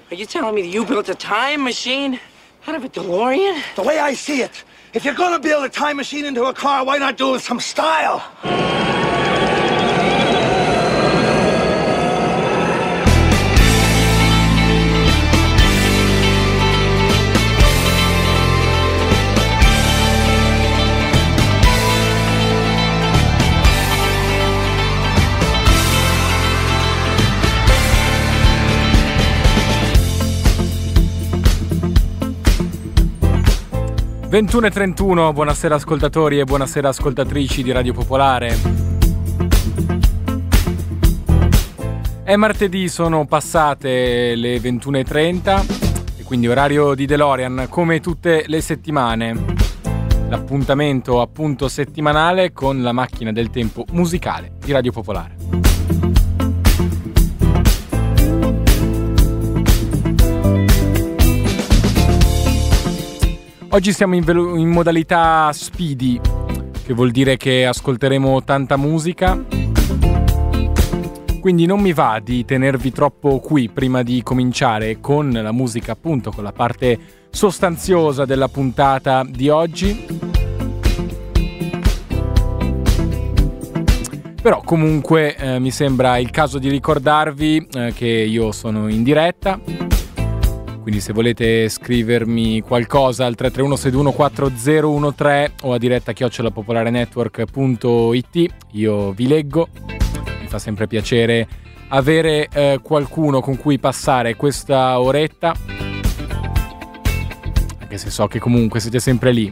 Are you telling me that you built a time machine out of a DeLorean? The way I see it, if you're gonna build a time machine into a car, why not do it with some style? Ventuno e 31, buonasera ascoltatori e buonasera ascoltatrici di Radio Popolare. È martedì, sono passate le 21:30 e quindi orario di DeLorean come tutte le settimane. L'appuntamento appunto settimanale con la macchina del tempo musicale di Radio Popolare. Oggi siamo in modalità speedy, che vuol dire che ascolteremo tanta musica, quindi non mi va di tenervi troppo qui prima di cominciare con la musica, appunto, con la parte sostanziosa della puntata di oggi. Però comunque mi sembra il caso di ricordarvi che io sono in diretta. Quindi se volete scrivermi qualcosa al 331-621-4013 o a diretta@popolarenetwork.it, io vi leggo. Mi fa sempre piacere avere qualcuno con cui passare questa oretta, anche se so che comunque siete sempre lì.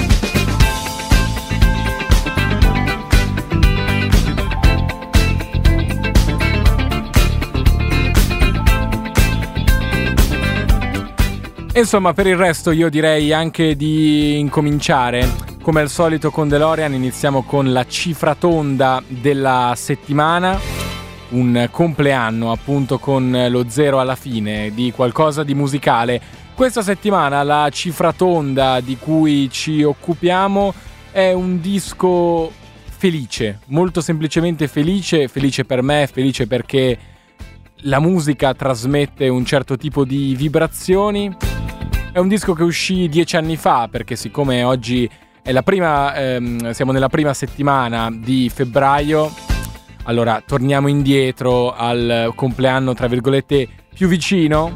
Insomma, per il resto io direi anche di incominciare. Come al solito con DeLorean iniziamo con la cifra tonda della settimana, un compleanno appunto con lo 0 alla fine di qualcosa di musicale. Questa settimana la cifra tonda di cui ci occupiamo è un disco felice, molto semplicemente felice per me, felice perché la musica trasmette un certo tipo di vibrazioni. È un disco che uscì 10 anni fa, perché siccome oggi è la prima, siamo nella prima settimana di febbraio, allora torniamo indietro al compleanno, tra virgolette, più vicino.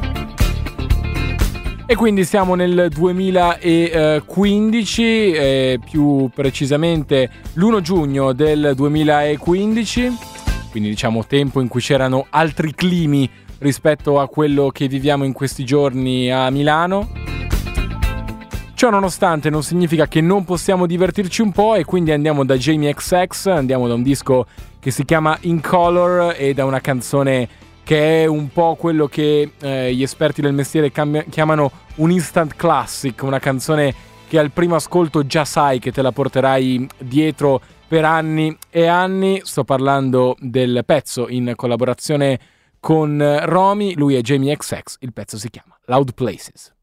E quindi siamo nel 2015, più precisamente l'1 giugno del 2015, quindi diciamo tempo in cui c'erano altri climi rispetto a quello che viviamo in questi giorni a Milano. Ciò nonostante non significa che non possiamo divertirci un po', e quindi andiamo da Jamie XX, andiamo da un disco che si chiama In Color e da una canzone che è un po' quello che gli esperti del mestiere chiamano un instant classic, una canzone che al primo ascolto già sai che te la porterai dietro per anni e anni. Sto parlando del pezzo in collaborazione con Romy, lui è Jamie XX, il pezzo si chiama Loud Places.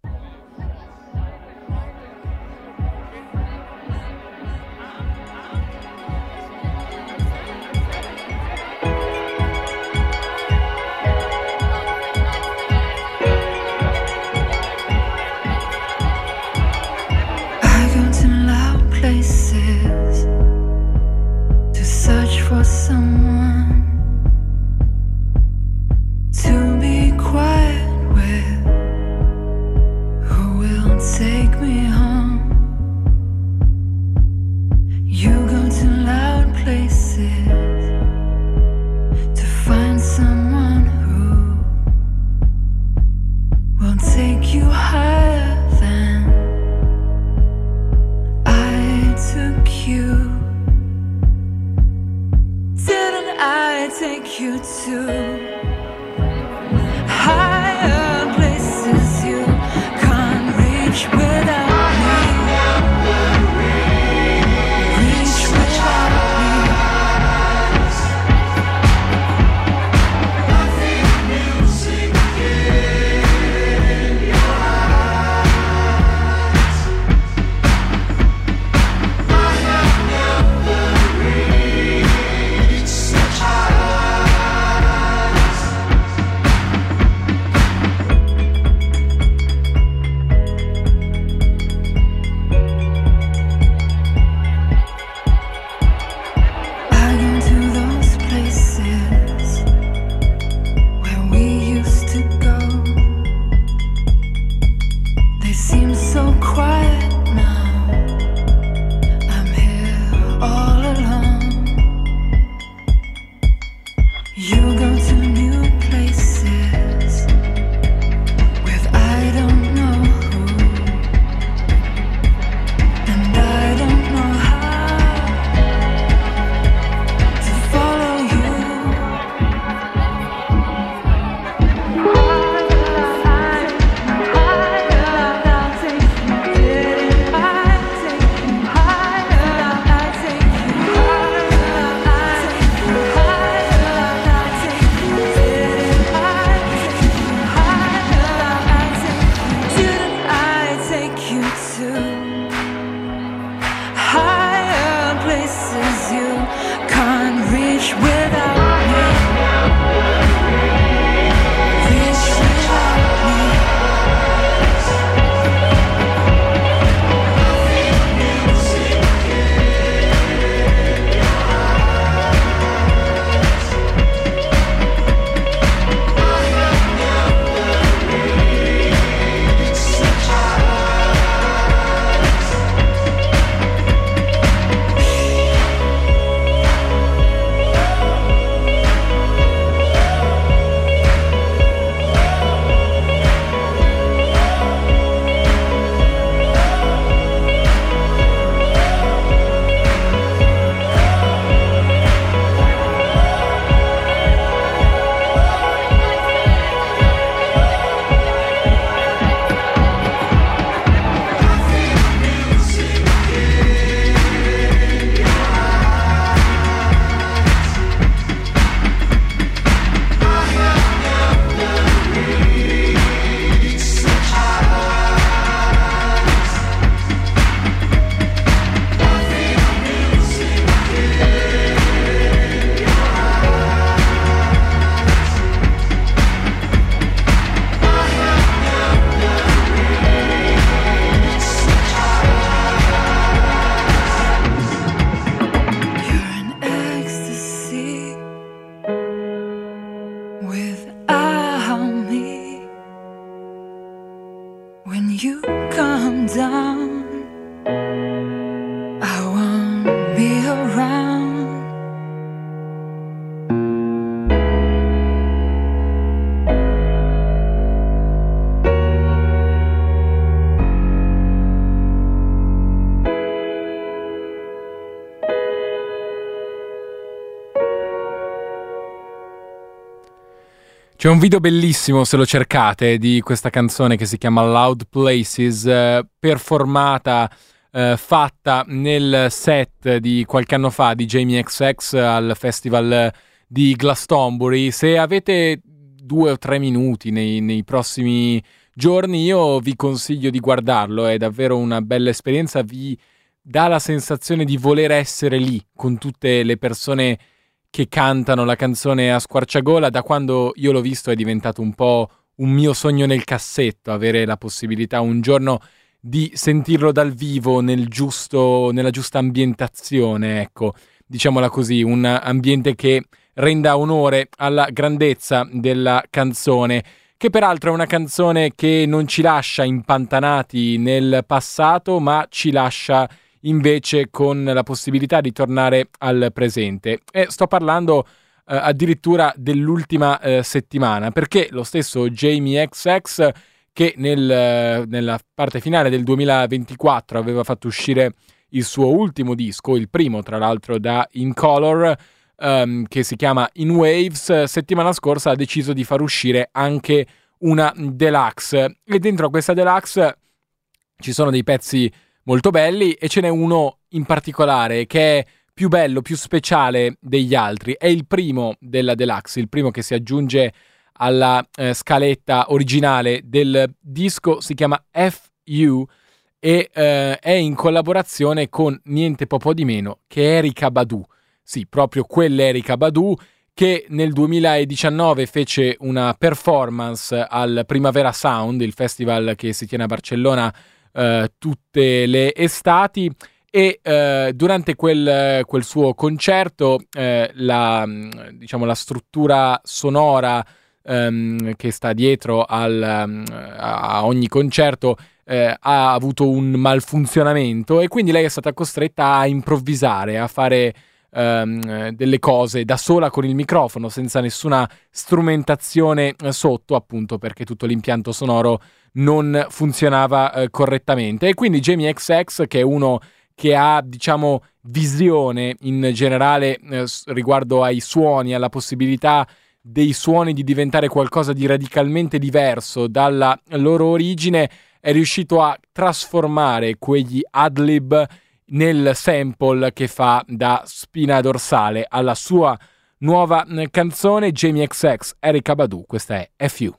I go to loud places to search for someone to be quiet with, who will take me home. You go to loud places to find someone who will take you higher than I took you. Didn't I take you to higher places you can't reach without me? Reach without me. Music in your eyes. I have never reached such heights. You go to new places with I don't know who, and I don't know how to follow you. Higher places you can't reach without me. Reach without me. You're an ecstasy without me. When you come down, I won't be around. C'è un video bellissimo, se lo cercate, di questa canzone che si chiama Loud Places, performata, fatta nel set di qualche anno fa di Jamie XX al festival di Glastonbury. Se avete 2 o 3 minuti nei prossimi giorni, io vi consiglio di guardarlo, è davvero una bella esperienza, vi dà la sensazione di voler essere lì con tutte le persone che cantano la canzone a squarciagola. Da quando io l'ho visto è diventato un po' un mio sogno nel cassetto, avere la possibilità un giorno di sentirlo dal vivo nella giusta ambientazione, ecco, diciamola così, un ambiente che renda onore alla grandezza della canzone, che peraltro è una canzone che non ci lascia impantanati nel passato, ma ci lascia invece con la possibilità di tornare al presente. E sto parlando addirittura dell'ultima settimana, perché lo stesso Jamie XX, che nella parte finale del 2024 aveva fatto uscire il suo ultimo disco, il primo tra l'altro da In Color, che si chiama In Waves, settimana scorsa ha deciso di far uscire anche una deluxe, e dentro a questa deluxe ci sono dei pezzi molto belli e ce n'è uno in particolare che è più bello, più speciale degli altri. È il primo della deluxe, il primo che si aggiunge alla scaletta originale del disco, si chiama FU e è in collaborazione con niente po' di meno che Erykah Badu. Sì, proprio quell'Erykah Badu che nel 2019 fece una performance al Primavera Sound, il festival che si tiene a Barcellona tutte le estati, e durante quel suo concerto la struttura sonora che sta dietro a ogni concerto ha avuto un malfunzionamento, e quindi lei è stata costretta a improvvisare, a fare delle cose da sola con il microfono, senza nessuna strumentazione sotto, appunto perché tutto l'impianto sonoro non funzionava correttamente. E quindi Jamie XX, che è uno che ha, diciamo, visione in generale riguardo ai suoni, alla possibilità dei suoni di diventare qualcosa di radicalmente diverso dalla loro origine, è riuscito a trasformare quegli ad-lib nel sample che fa da spina dorsale alla sua nuova canzone. Jamie XX, Erykah Badu, questa è FU.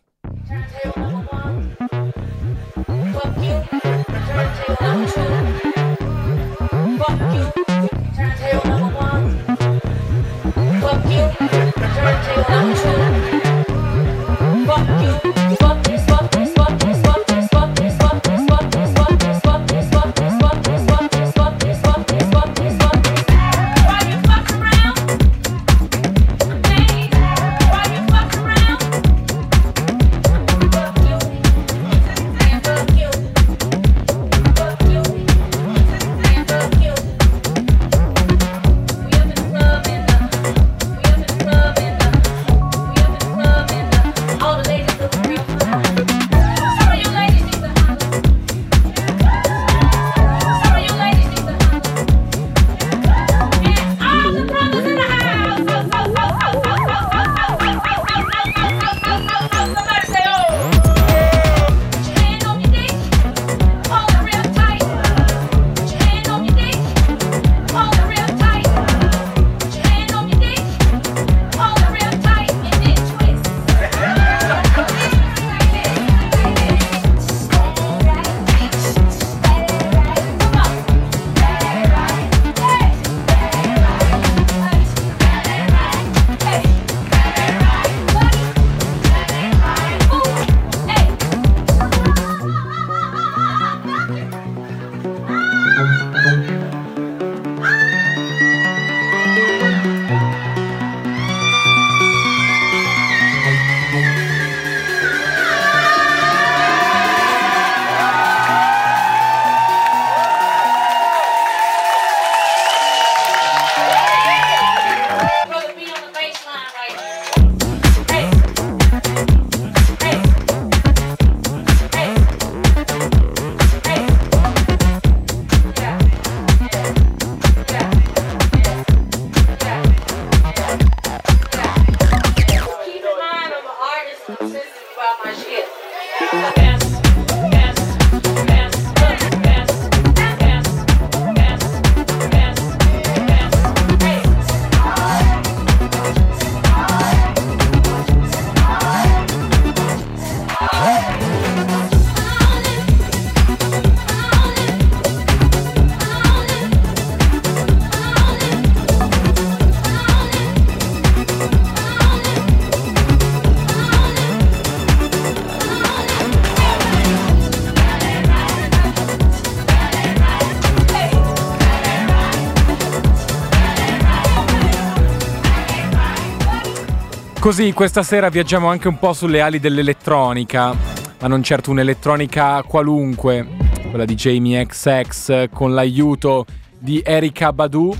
Così questa sera viaggiamo anche un po' sulle ali dell'elettronica, ma non certo un'elettronica qualunque, quella di Jamie XX con l'aiuto di Erykah Badu.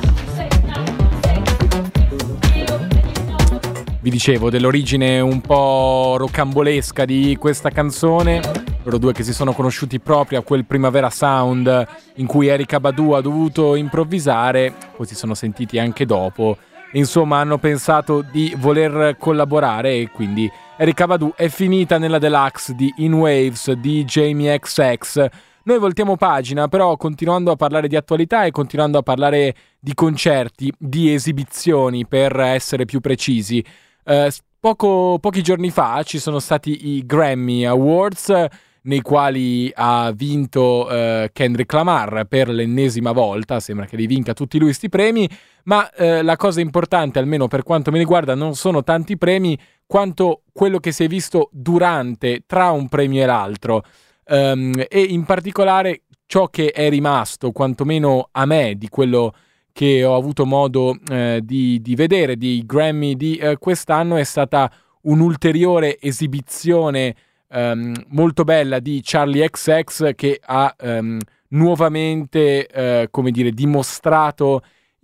Vi dicevo dell'origine un po' rocambolesca di questa canzone, loro due che si sono conosciuti proprio a quel Primavera Sound in cui Erykah Badu ha dovuto improvvisare, poi si sono sentiti anche dopo. Insomma, hanno pensato di voler collaborare e quindi Erykah Badu è finita nella deluxe di In Waves di Jamie XX. Noi voltiamo pagina, però continuando a parlare di attualità e continuando a parlare di concerti, di esibizioni, per essere più precisi. Pochi giorni fa ci sono stati i Grammy Awards, nei quali ha vinto Kendrick Lamar per l'ennesima volta. Sembra che li vinca tutti lui sti premi, ma la cosa importante, almeno per quanto mi riguarda, non sono tanti premi quanto quello che si è visto tra un premio e l'altro, e in particolare ciò che è rimasto, quantomeno a me, di quello che ho avuto modo di vedere di Grammy di quest'anno, è stata un'ulteriore esibizione molto bella di Charlie XX, che ha nuovamente dimostrato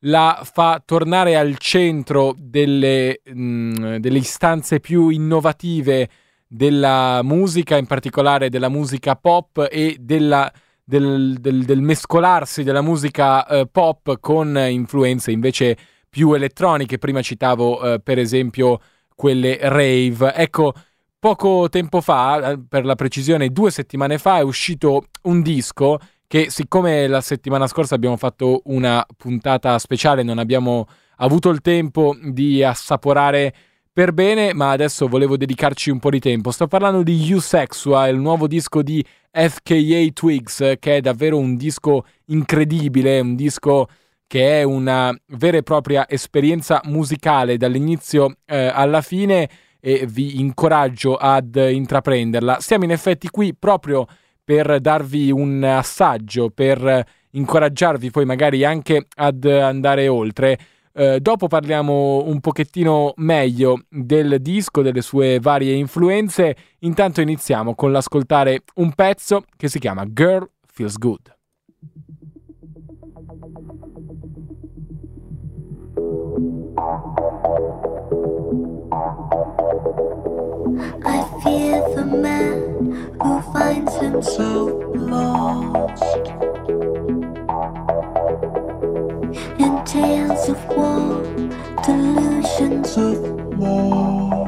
la fa tornare al centro delle istanze più innovative della musica, in particolare della musica pop e del mescolarsi della musica pop con influenze invece più elettroniche. Prima citavo per esempio quelle rave. Ecco, poco tempo fa, per la precisione 2 settimane fa, è uscito un disco che, siccome la settimana scorsa abbiamo fatto una puntata speciale, non abbiamo avuto il tempo di assaporare per bene, ma adesso volevo dedicarci un po' di tempo. Sto parlando di Usexua, il nuovo disco di FKA Twigs, che è davvero un disco incredibile, un disco che è una vera e propria esperienza musicale dall'inizio alla fine, e vi incoraggio ad intraprenderla. Siamo in effetti qui proprio per darvi un assaggio, per incoraggiarvi poi magari anche ad andare oltre. Dopo parliamo un pochettino meglio del disco, delle sue varie influenze. Intanto iniziamo con l'ascoltare un pezzo che si chiama Girl Feels Good. I fear the man who finds himself lost in tales of war, delusions of war.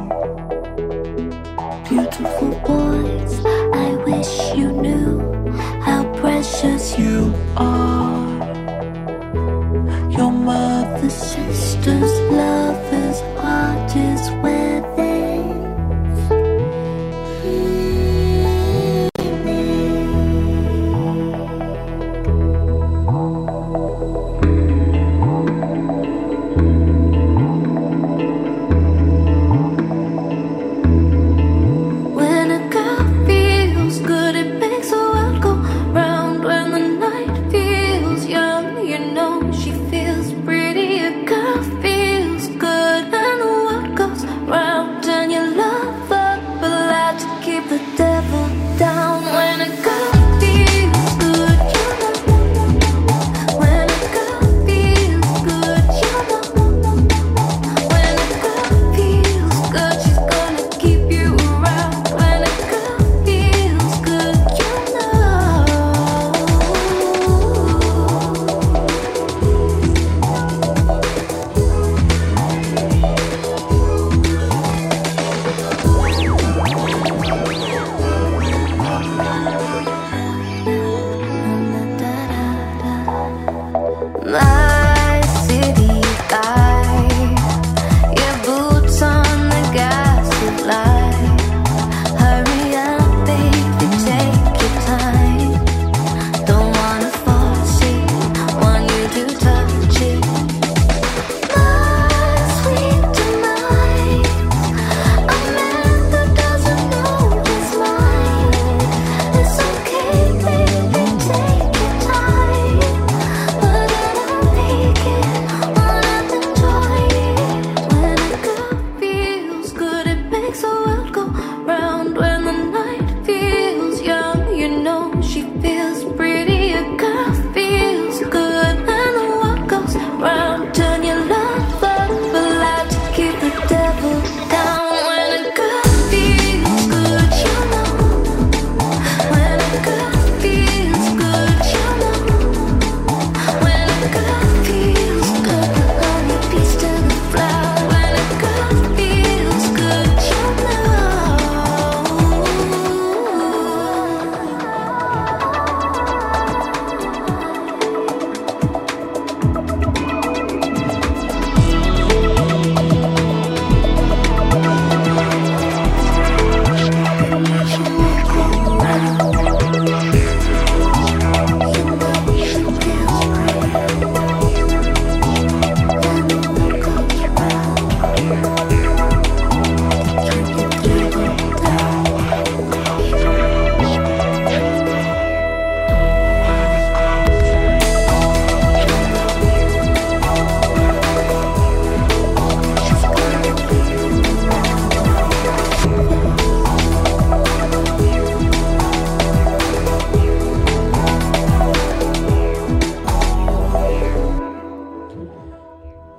Beautiful boys, I wish you knew how precious you are. Your mother, sisters, lovers, heart is within.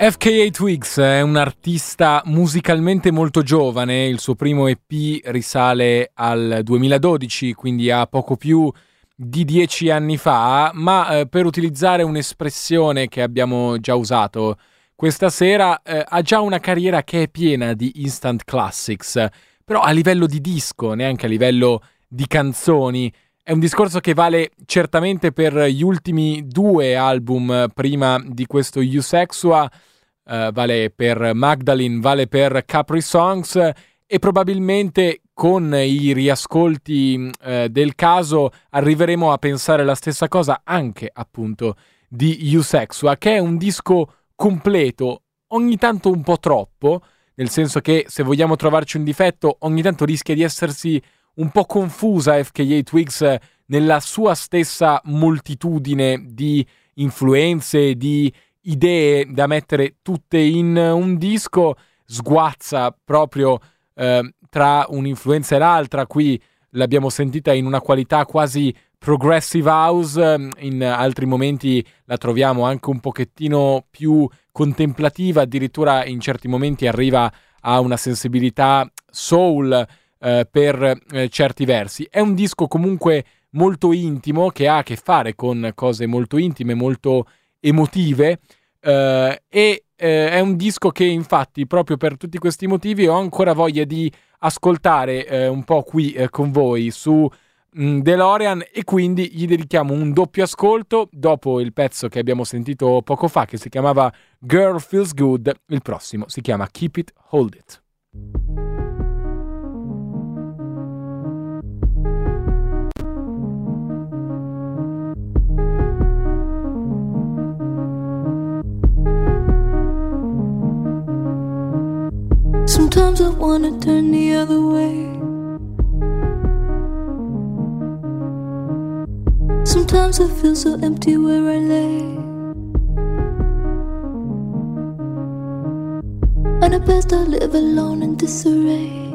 FKA Twigs è un artista musicalmente molto giovane, il suo primo EP risale al 2012, quindi a poco più di 10 anni fa, ma per utilizzare un'espressione che abbiamo già usato questa sera, ha già una carriera che è piena di instant classics, però a livello di disco, neanche a livello di canzoni. È un discorso che vale certamente per gli ultimi 2 album prima di questo Eusexua, vale per Magdalene, vale per Capri Songs, e probabilmente con i riascolti del caso arriveremo a pensare la stessa cosa anche appunto di Eusexua, che è un disco completo, ogni tanto un po' troppo, nel senso che se vogliamo trovarci un difetto ogni tanto rischia di essersi un po' confusa FKA Twigs nella sua stessa moltitudine di influenze, di idee da mettere tutte in un disco, sguazza proprio tra un'influenza e l'altra. Qui l'abbiamo sentita in una qualità quasi progressive house, in altri momenti la troviamo anche un pochettino più contemplativa, addirittura in certi momenti arriva a una sensibilità soul per certi versi. È un disco comunque molto intimo, che ha a che fare con cose molto intime, molto emotive, e è un disco che infatti proprio per tutti questi motivi ho ancora voglia di ascoltare un po' qui con voi su DeLorean, e quindi gli dedichiamo un doppio ascolto dopo il pezzo che abbiamo sentito poco fa che si chiamava Girl Feels Good. Il prossimo si chiama Keep It, Hold It. Sometimes I wanna turn the other way. Sometimes I feel so empty where I lay, and at best I live alone in disarray.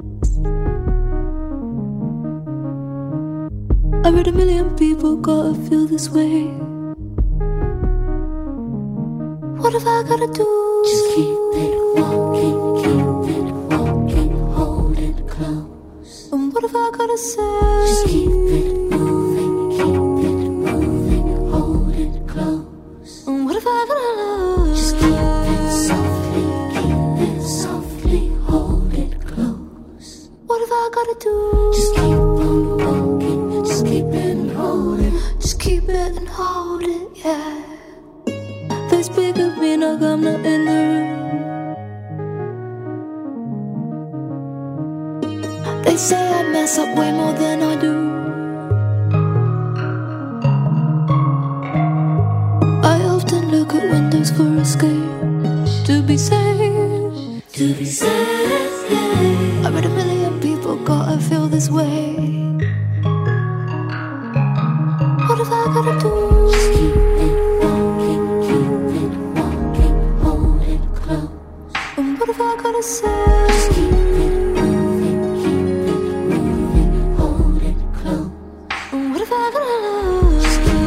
I read 1,000,000 people gotta feel this way. What have I gotta do? Just keep it walking, hold it close. And what have I gotta say? Just keep it moving, hold it close. And what have I gotta love? Just keep it softly, hold it close. What have I gotta do? Just keep on walking, just keep it and hold it. Just keep it and hold it, yeah. They speak of me like I'm not in the room. They say I mess up way more than I do. I often look at windows for escape, to be safe, to be safe. I read 1,000,000 people gotta feel this way. What have I gotta do? Just keep it walking, hold it close. And what have I gotta say? Just keep it moving, hold it close. And what have I gotta love? Just keep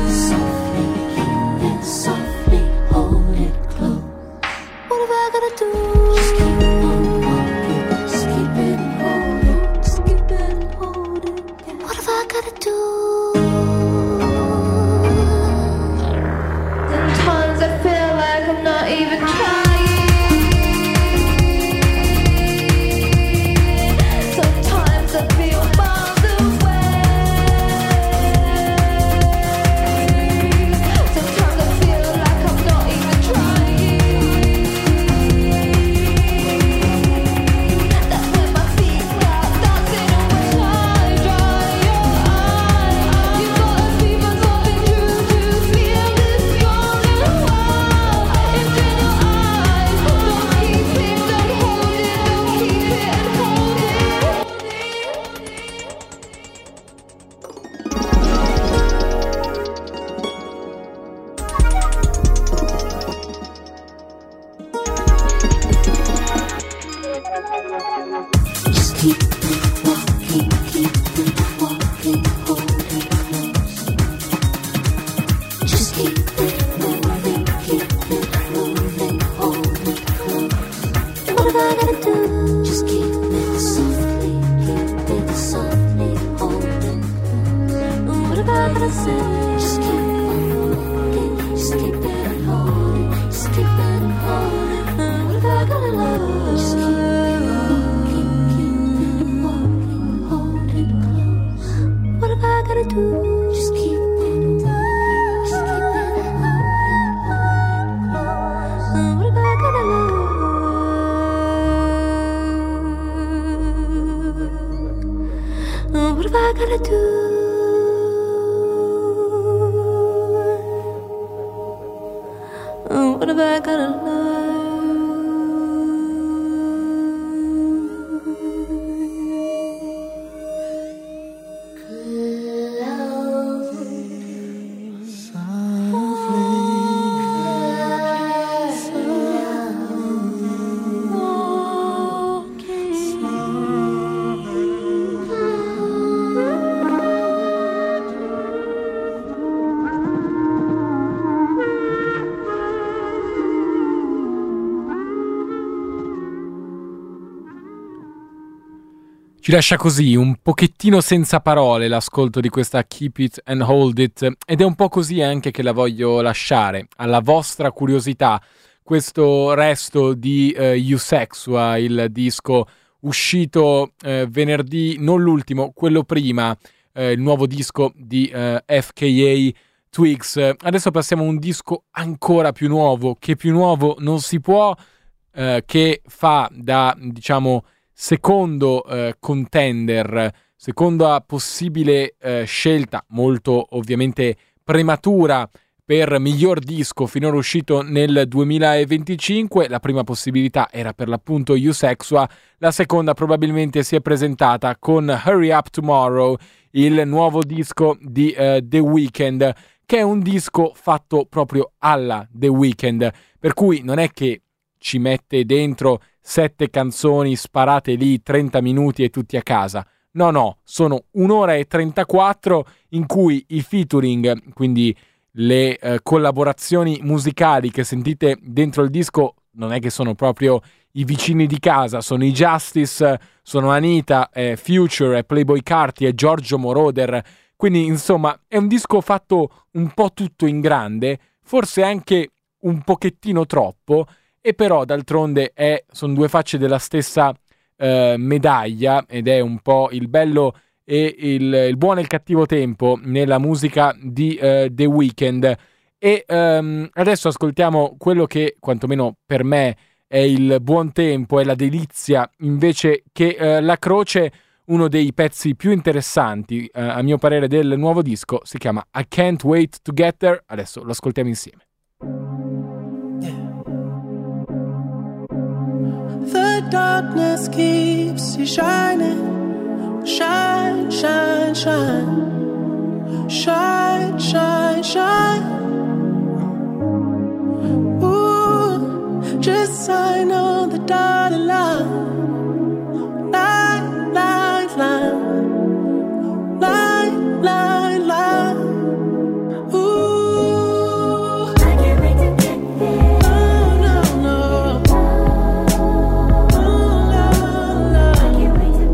it softly, hold it close. What have I gotta do? Just keep on walking, just keep it and hold it, just keep it and hold it. Yeah. What have I gotta do? Sometimes I feel like I'm not even trying. Sometimes I feel miles away. Sometimes I feel like I'm not even trying. That's when my feet start dancing away. Dry your eyes. You gotta be my loving true to feel this strong and wild. Into your eyes, don't keep it, don't hold it, don't keep it and hold it. Just keep it walking, hold it close. Just keep it moving, have I gotta do? What have I gotta learn? Ci lascia così, un pochettino senza parole, l'ascolto di questa Keep It and Hold It, ed è un po' così anche che la voglio lasciare, alla vostra curiosità, questo resto di Eusexua, il disco uscito venerdì, non l'ultimo, quello prima, il nuovo disco di FKA Twigs. Adesso passiamo a un disco ancora più nuovo, che più nuovo non si può, che fa da, diciamo, secondo contender, seconda possibile scelta, molto ovviamente prematura, per miglior disco finora uscito nel 2025. La prima possibilità era per l'appunto Eusexua, la seconda probabilmente si è presentata con Hurry Up Tomorrow, il nuovo disco di The Weeknd, che è un disco fatto proprio alla The Weeknd, per cui non è che ci mette dentro 7 canzoni sparate lì 30 minuti e tutti a casa. No, sono 1 ora e 34 in cui i featuring, quindi le collaborazioni musicali che sentite dentro il disco, non è che sono proprio i vicini di casa, sono i Justice, sono Anita, Future, Playboi Carti e Giorgio Moroder. Quindi insomma è un disco fatto un po' tutto in grande, forse anche un pochettino troppo, e però d'altronde sono due facce della stessa medaglia, ed è un po' il bello e il buono e il cattivo tempo nella musica di The Weeknd. E adesso ascoltiamo quello che quantomeno per me è il buon tempo, è la delizia invece che la croce. Uno dei pezzi più interessanti a mio parere del nuovo disco si chiama I Can't Wait to Get There. Adesso lo ascoltiamo insieme. The darkness keeps you shining. Shine, shine, shine. Shine, shine, shine. Ooh, just sign on the dotted line. Line, line, line. Line, line, line. Ooh, I can't wait to get there. Oh, no, no. I can't wait to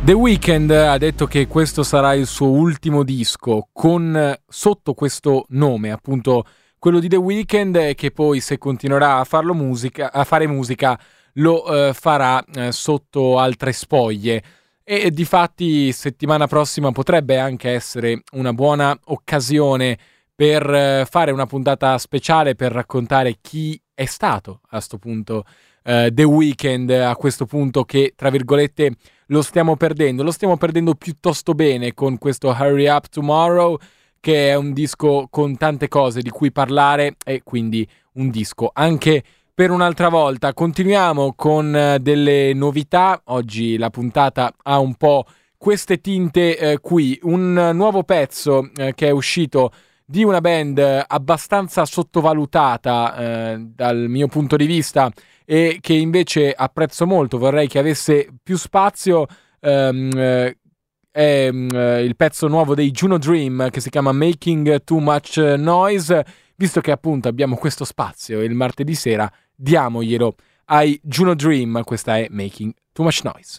The Weeknd ha detto che questo sarà il suo ultimo disco sotto questo nome, appunto quello di The Weeknd, e che poi, se continuerà a fare musica lo farà sotto altre spoglie. E difatti settimana prossima potrebbe anche essere una buona occasione per fare una puntata speciale per raccontare chi è stato a sto punto The Weeknd, a questo punto che, tra virgolette, lo stiamo perdendo piuttosto bene con questo Hurry Up Tomorrow, che è un disco con tante cose di cui parlare e quindi un disco anche per un'altra volta. Continuiamo con delle novità. Oggi la puntata ha un po' queste tinte qui. Un nuovo pezzo che è uscito di una band abbastanza sottovalutata dal mio punto di vista e che invece apprezzo molto, vorrei che avesse più spazio. È il pezzo nuovo dei Juno Dream che si chiama Making Too Much Noise. Visto che appunto abbiamo questo spazio il martedì sera, diamoglielo ai Juno Dream. Questa è Making Too Much Noise.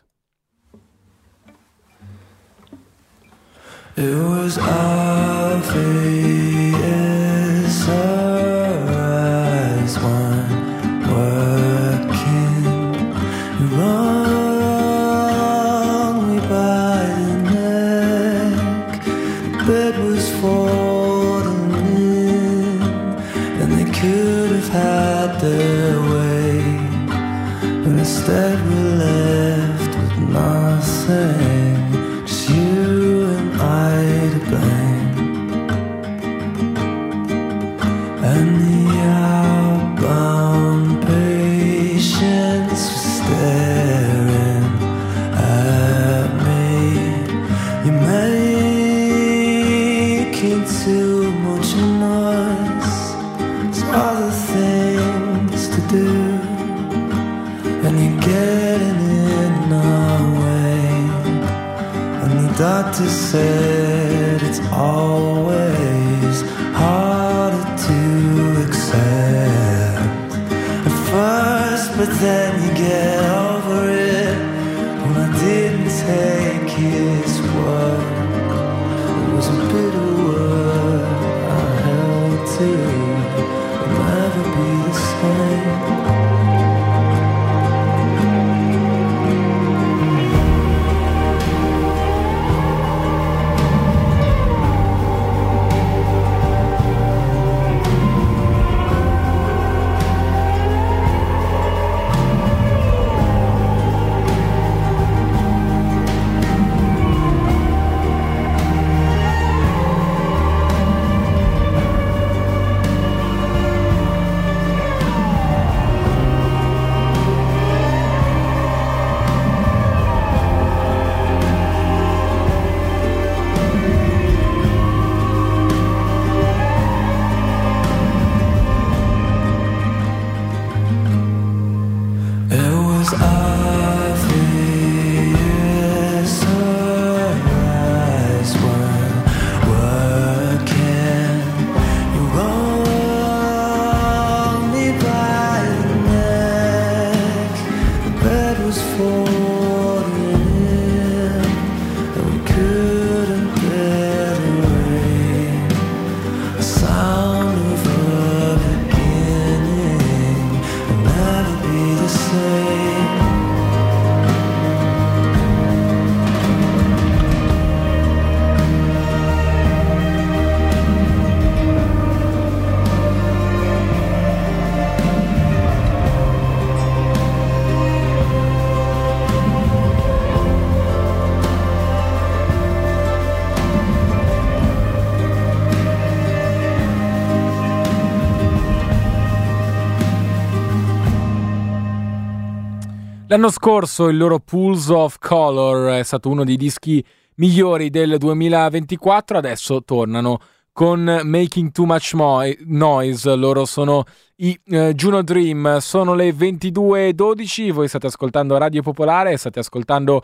It was obvious her eyes weren't working. You wrung me by the neck. The bed was falling in, and they could have had their way, but instead we left with nothing, just you and I to blame. And the outbound patience was staring at me. You're making too much noise, there's other things to do, and you're getting in our way. And the doctor said it's always harder to accept at first, but then you get over it. When I didn't take his word, it was a bitter word I held to. It'll never be the same. L'anno scorso il loro Pools of Color è stato uno dei dischi migliori del 2024, adesso tornano con Making Too Much Noise. Loro sono i Juno Dream. Sono le 22:12, voi state ascoltando Radio Popolare, state ascoltando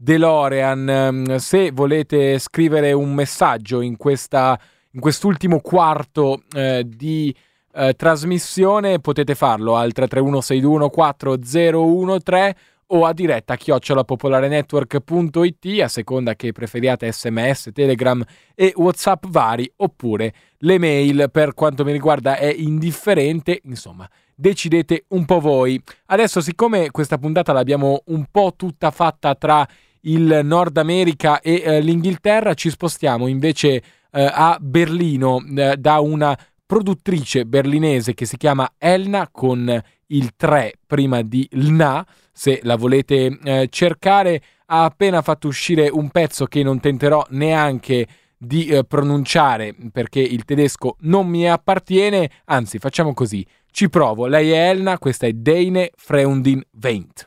DeLorean. Se volete scrivere un messaggio in quest'ultimo quarto di trasmissione potete farlo al 331 621 4013 o a diretta@popolarenetwork.it, a seconda che preferiate SMS, Telegram e WhatsApp vari, oppure le mail. Per quanto mi riguarda è indifferente, insomma, decidete un po' voi. Adesso, siccome questa puntata l'abbiamo un po' tutta fatta tra il Nord America e l'Inghilterra, ci spostiamo invece a Berlino da una produttrice berlinese che si chiama Elna, con il 3 prima di Lna. Se la volete cercare, ha appena fatto uscire un pezzo che non tenterò neanche di pronunciare perché il tedesco non mi appartiene, anzi facciamo così, ci provo. Lei è Elna, questa è Deine Freundin Weint.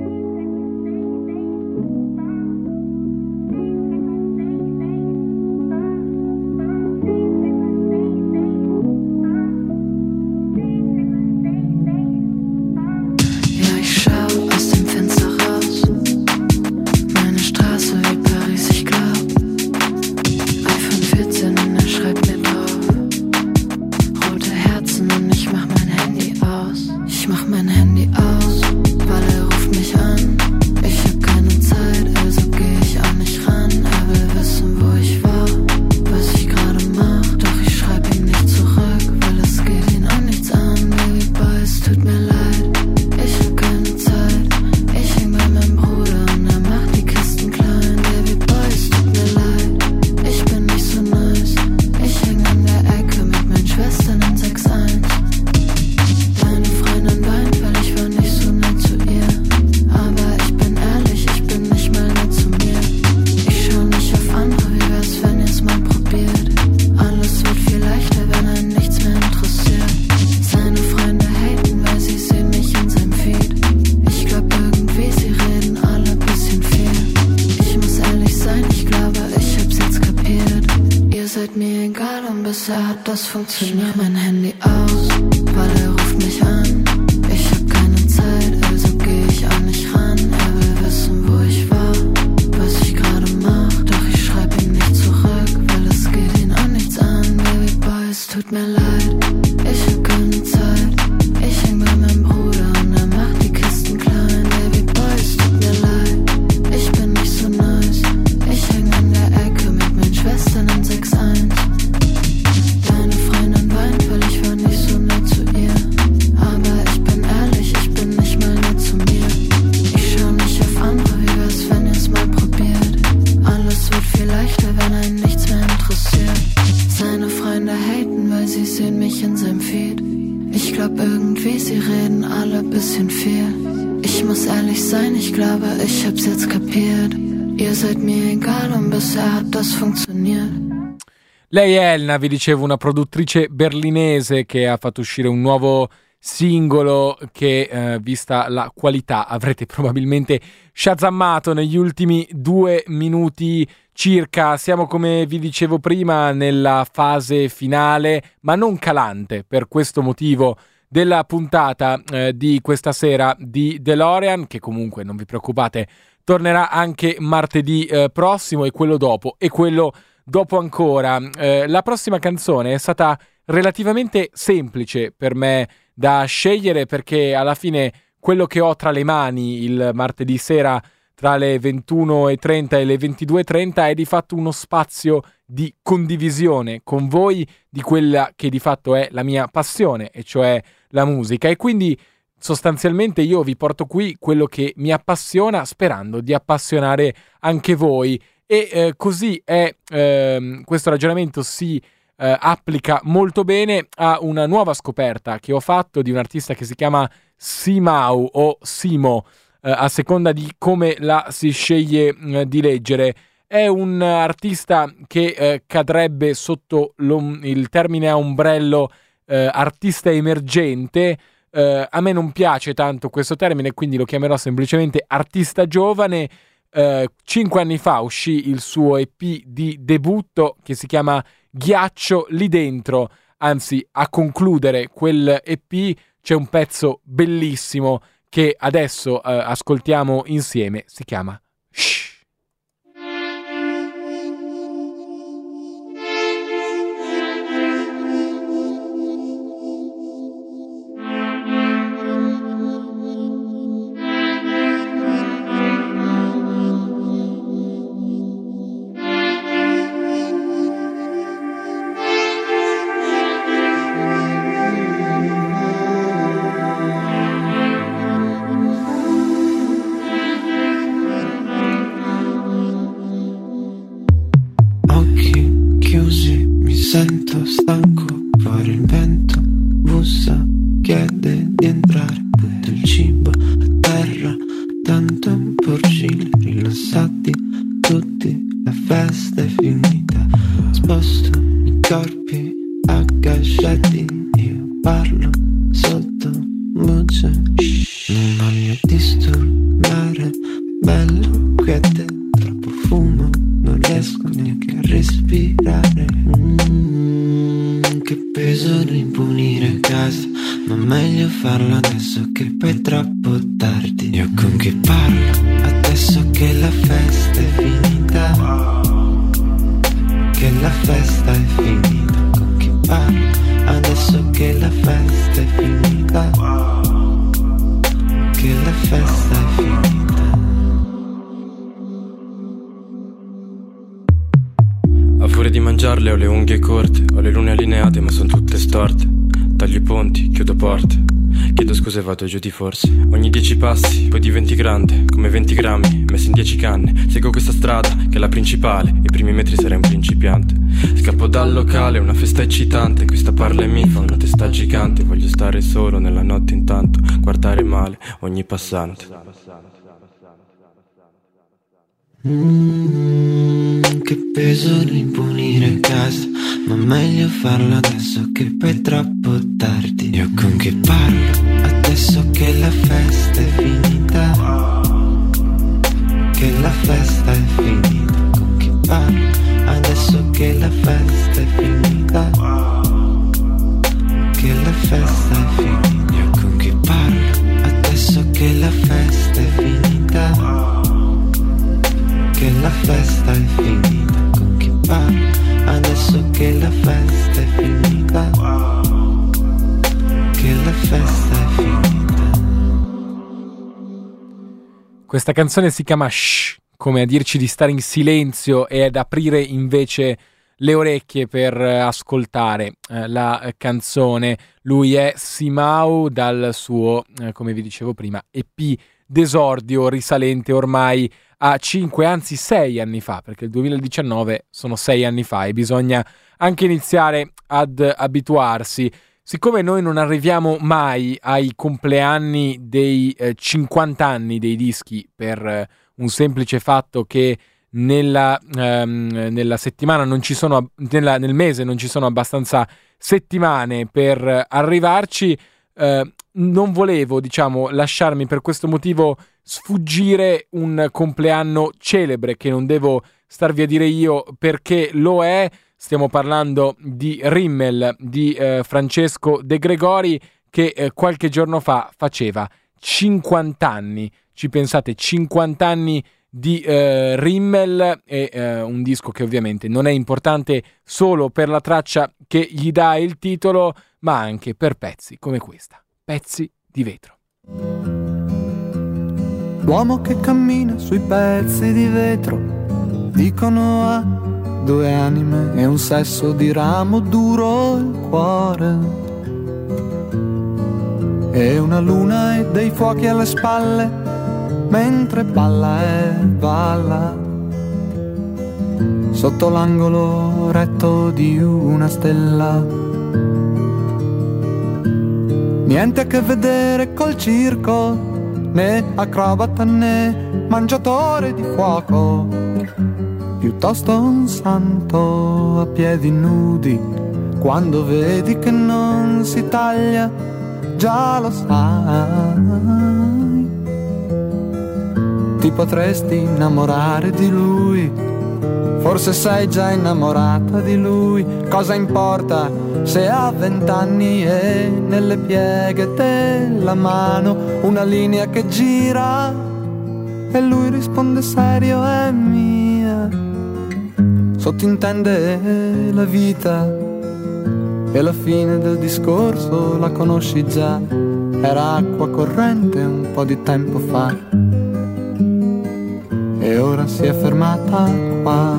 Ja, ich schau aus dem Fenster raus. Meine Straße wie Paris, ich glaub. iPhone 14 und er schreibt mir drauf. Rote Herzen und ich mach mein Handy aus. Ich mach mein Handy aus, weil er ruft mich an. Ich hab keine Zeit, also geh ich auch nicht ran. Er will wissen, wo ich war, was ich gerade mach. Doch ich schreib ihm nicht zurück, weil es geht ihn auch nichts an. Baby Boy, es tut mir leid. Ich hab keine Zeit, ich häng bei meinem Bruder und er macht die Kisten klein. Baby Boy, es tut mir leid, ich bin nicht so nice. Ich häng an der Ecke mit meinen Schwestern in 6-1. Deine Freundin weint, weil ich war nicht so nett zu ihr. Aber ich bin ehrlich, ich bin nicht mal nett zu mir. Ich schau nicht auf andere, wie wär's, wenn ihr's mal probiert. Alles wird viel leichter, wenn einen nichts mehr interessiert. Seine Freunde haten, weil sie sehen mich in seinem Feed. Ich glaub irgendwie, sie reden alle bisschen viel. Ich muss ehrlich sein, ich glaube, ich hab's jetzt kapiert. Ihr seid mir egal und bisher hat das funktioniert. Ich mach mein Handy aus, weil er ruft mich an. Ich hab keine Zeit, also geh ich auch nicht ran. Er will wissen, wo ich war, was ich gerade mach. Doch ich schreib ihm nicht zurück, weil es geht ihn auch nichts an. Baby Boy, es tut mir leid, ich hab keine Zeit. Ich häng bei meinem Bruder und er macht die Kisten klein. Baby Boy, es tut mir leid, ich bin nicht so nice. Ich häng an der Ecke mit meinen Schwestern in 6-1. Deine Freundin weint, weil ich war nicht so nett zu ihr. Aber ich bin ehrlich, ich bin nicht mal nett zu mir. Ich schau nicht auf andere, wie wär's, wenn ihr's mal probiert. Alles wird viel leichter, wenn einen nichts mehr interessiert. Seine Freunde haten, weil sie sehen mich in seinem Feed. Ich glaub irgendwie, sie reden alle bisschen viel. Ich muss ehrlich sein, ich glaube, ich hab's jetzt kapiert. Ihr seid mir egal und bisher hat das funktioniert. Lei è Elna, vi dicevo, una produttrice berlinese che ha fatto uscire un nuovo singolo che, vista la qualità, avrete probabilmente shazammato negli ultimi 2 minuti circa. Siamo, come vi dicevo prima, nella fase finale, ma non calante, per questo motivo, della puntata di questa sera di DeLorean, che comunque, non vi preoccupate, tornerà anche martedì prossimo, e quello dopo, e quello dopo ancora. La prossima canzone è stata relativamente semplice per me da scegliere, perché alla fine quello che ho tra le mani il martedì sera tra le 21:30 e le 22:30 è di fatto uno spazio di condivisione con voi di quella che di fatto è la mia passione, e cioè la musica. E quindi sostanzialmente io vi porto qui quello che mi appassiona, sperando di appassionare anche voi. E così è, questo ragionamento si applica molto bene a una nuova scoperta che ho fatto di un artista che si chiama Simau o Simo, a seconda di come la si sceglie di leggere. È un artista che cadrebbe sotto il termine a ombrello artista emergente. A me non piace tanto questo termine, quindi lo chiamerò semplicemente artista giovane. 5 anni fa uscì il suo EP di debutto che si chiama Ghiaccio lì dentro. Anzi, a concludere quel EP c'è un pezzo bellissimo che adesso ascoltiamo insieme, si chiama Shh. sento stanco, fuori il vento bussa, chiede di entrare, butto il cibo a terra, tanto è un porcile, rilassati tutti, la festa è finita, sposto i corpi accasciati, io parlo sotto voce, non voglio disturbare, bello quiete, troppo fumo, non riesco neanche a respirare. Che peso rimpulire casa, ma meglio farlo adesso che poi è troppo tardi. Io con chi parlo adesso che la festa è finita, che la festa è finita. Con chi parlo adesso che la festa è finita, che la festa è finita. A furia di mangiarle ho le unghie corte, ho le lune allineate ma sono tutte storte. Taglio i ponti, chiudo porte, chiedo scusa e vado giù di forse. Ogni 10 passi poi diventi grande, come 20 grammi messi in 10 canne. Seguo questa strada che è la principale, i primi metri sarei un principiante. Scappo dal locale, una festa eccitante, questa parla e mi fa una testa gigante. Voglio stare solo nella notte intanto, guardare male ogni passante. Che peso rimpulire casa, ma meglio farlo adesso che poi è troppo tardi. Io con chi parlo adesso che la festa è finita, che la festa è finita. Con chi parlo adesso che la festa è finita, che la festa è finita. Io con chi parlo adesso che la festa è finita, che la festa è finita. Con chi parlo adesso che la festa è finita, che la festa è finita. Questa canzone si chiama Shh, come a dirci di stare in silenzio e ad aprire invece le orecchie per ascoltare la canzone. Lui è Simao dal suo, come vi dicevo prima, EP d'esordio risalente ormai a 5, anzi 6 anni fa, perché il 2019 sono 6 anni fa e bisogna anche iniziare ad abituarsi. Siccome noi non arriviamo mai ai compleanni dei 50 anni dei dischi, per un semplice fatto che nella settimana non ci sono, nel mese non ci sono abbastanza settimane per arrivarci, non volevo, lasciarmi per questo motivo sfuggire un compleanno celebre che non devo starvi a dire io perché lo è. Stiamo parlando di Rimmel, di Francesco De Gregori, che qualche giorno fa faceva 50 anni. Ci pensate, 50 anni di Rimmel, e un disco che ovviamente non è importante solo per la traccia che gli dà il titolo, ma anche per pezzi come questa, Pezzi di vetro. L'uomo che cammina sui pezzi di vetro, dicono ha 2 anime e un sesso di ramo duro il cuore, e una luna e dei fuochi alle spalle, mentre balla e balla sotto l'angolo retto di una stella. Niente a che vedere col circo, né acrobata né mangiatore di fuoco, piuttosto un santo a piedi nudi. Quando vedi che non si taglia, già lo sai. Ti potresti innamorare di lui, forse sei già innamorata di lui. Cosa importa se ha 20 anni e nelle pieghe della mano una linea che gira e lui risponde serio: è mia. Sottintende la vita e la fine del discorso la conosci già. Era acqua corrente un po' di tempo fa e ora si è fermata qua.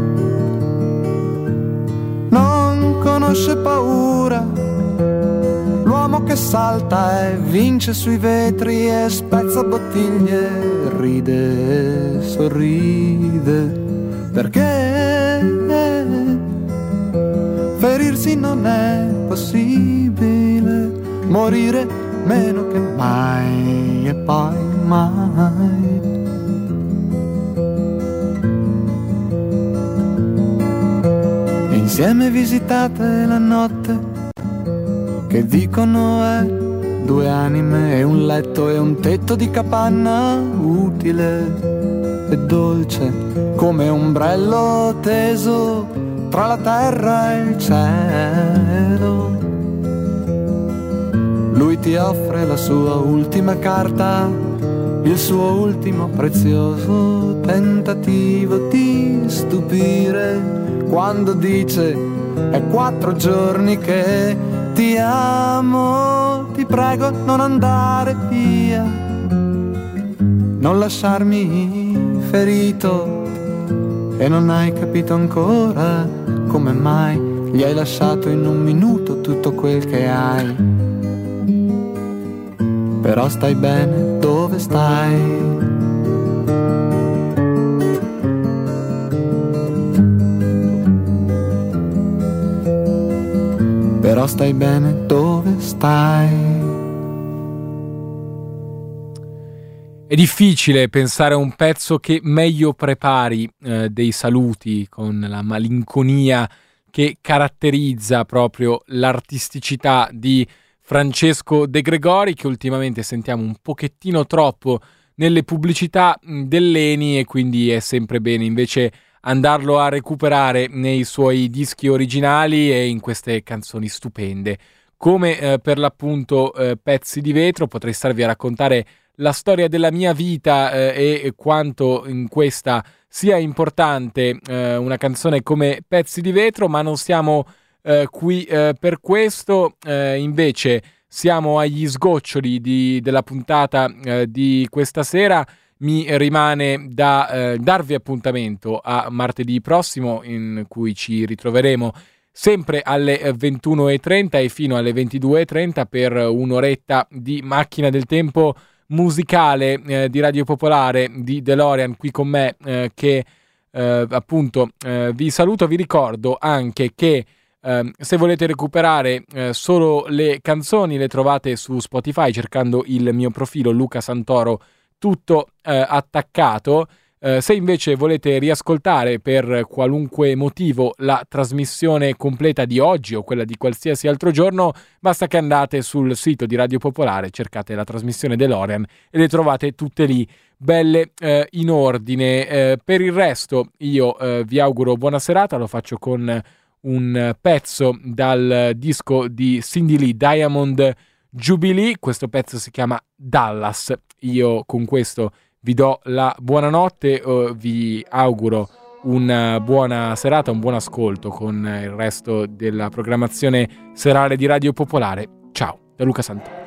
Non conosce paura, l'uomo che salta e vince sui vetri e spezza bottiglie, ride e sorride perché ferirsi non è possibile, morire meno che mai e poi mai. E insieme visitate la notte che dicono è 2 anime e un letto e un tetto di capanna utile e dolce come ombrello teso tra la terra e il cielo. Lui ti offre la sua ultima carta, il suo ultimo prezioso tentativo di stupire, quando dice è 4 giorni che ti amo, ti prego non andare via, non lasciarmi ferito. E non hai capito ancora come mai gli hai lasciato in 1 minuto tutto quel che hai. Però stai bene dove stai. Però stai bene dove stai. È difficile pensare a un pezzo che meglio prepari dei saluti con la malinconia che caratterizza proprio l'artisticità di Francesco De Gregori, che ultimamente sentiamo un pochettino troppo nelle pubblicità dell'ENI, e quindi è sempre bene invece andarlo a recuperare nei suoi dischi originali e in queste canzoni stupende. Come per l'appunto Pezzi di vetro, potrei starvi a raccontare la storia della mia vita e quanto in questa sia importante una canzone come Pezzi di vetro, ma non siamo qui per questo. Invece siamo agli sgoccioli della puntata di questa sera. Mi rimane da darvi appuntamento a martedì prossimo, in cui ci ritroveremo sempre alle 21:30 e fino alle 22:30 per un'oretta di macchina del tempo musicale di Radio Popolare, di DeLorean qui con me, che appunto vi saluto. Vi ricordo anche che se volete recuperare solo le canzoni le trovate su Spotify cercando il mio profilo Luca Santoro tutto attaccato. Se invece volete riascoltare per qualunque motivo la trasmissione completa di oggi o quella di qualsiasi altro giorno, basta che andate sul sito di Radio Popolare, cercate la trasmissione DeLorean e le trovate tutte lì, belle in ordine. Per il resto io vi auguro buona serata, lo faccio con un pezzo dal disco di Cindy Lee, Diamond Jubilee. Questo pezzo si chiama Dallas. Io con questo vi do la buonanotte, vi auguro una buona serata, un buon ascolto con il resto della programmazione serale di Radio Popolare. Ciao, da Luca Santoro.